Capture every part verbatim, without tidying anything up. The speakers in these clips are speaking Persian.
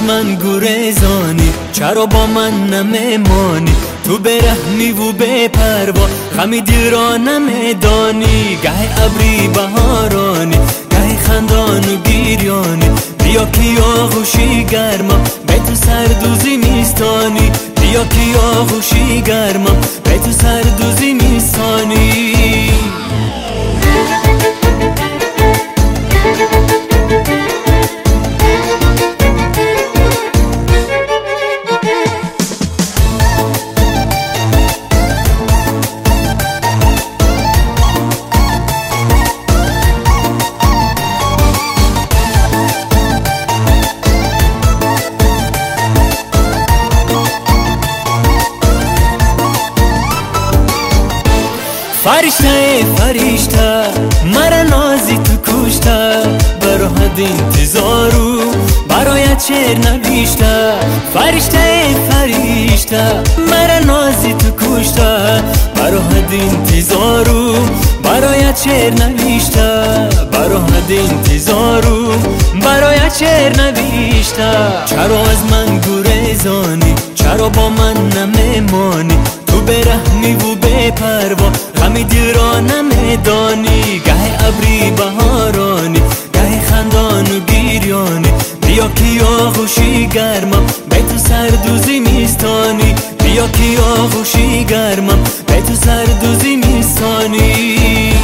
من گریزانی؟ چرا با من نمیمانی؟ تو برهمی و به پروا غمی دل را نمیدانی. گه ابری بهارانی، گه خندان و گریانی. بیا که آغوشی گرمم به تو سردوزی میستانی. بیا که آغوشی گرمم به تو سردوزی میستانی. فرشته فرشته مرا نازی تو کشته، برای حد انتظارو برایت شعر نوشته. فرشته فرشته مرا نازی تو کشته، برای حد انتظارو برایت شعر نوشته. برای حد انتظارو برایت شعر نوشته. چرا از من گریزانی؟ چرا با من نمیمانی؟ تو برهمی و به پروا غمی دل را نمیدانی. گه ابری بهارانی، گه خندان و گریانی. بیا که آغوشی گرمم به تو سردوزی میستانی. بیا که آغوشی گرمم به تو سردوزی میستانی.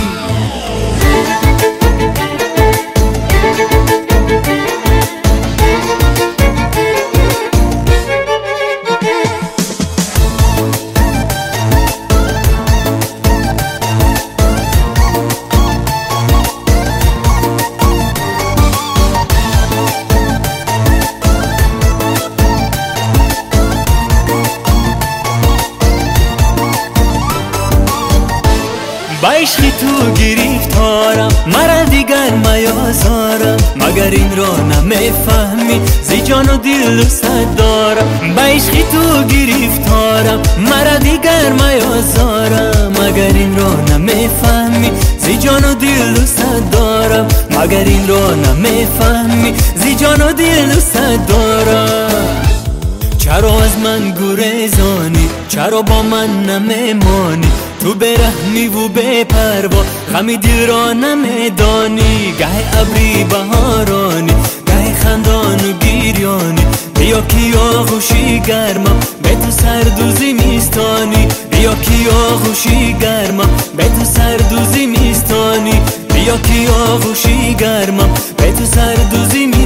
با عشقی تو گرفتارم، مرا دیگر میازارم. مگر این را نمیفهمی؟ زی جان و دل دوست دارم. با عشقی تو گرفتارم، مرا دیگر میازارم. مگر این را نمیفهمی؟ زی جان و دل دوست دارم. مگر این را نمیفهمی؟ زی جان و دل دوست دارم. چرا از من گریزانی؟ چرا با من نمیمانی؟ تو برهمی و به پروا غمی دل را نمیدانی. گه ابری بهارانی، گه خندان و گریانی. بیا که آغوشی گرمم به تو سردوزی میستانی. بیا که آغوشی گرمم به تو سردوزی میستانی. بیا که آغوشی گرمم به تو سردوزی میستانی.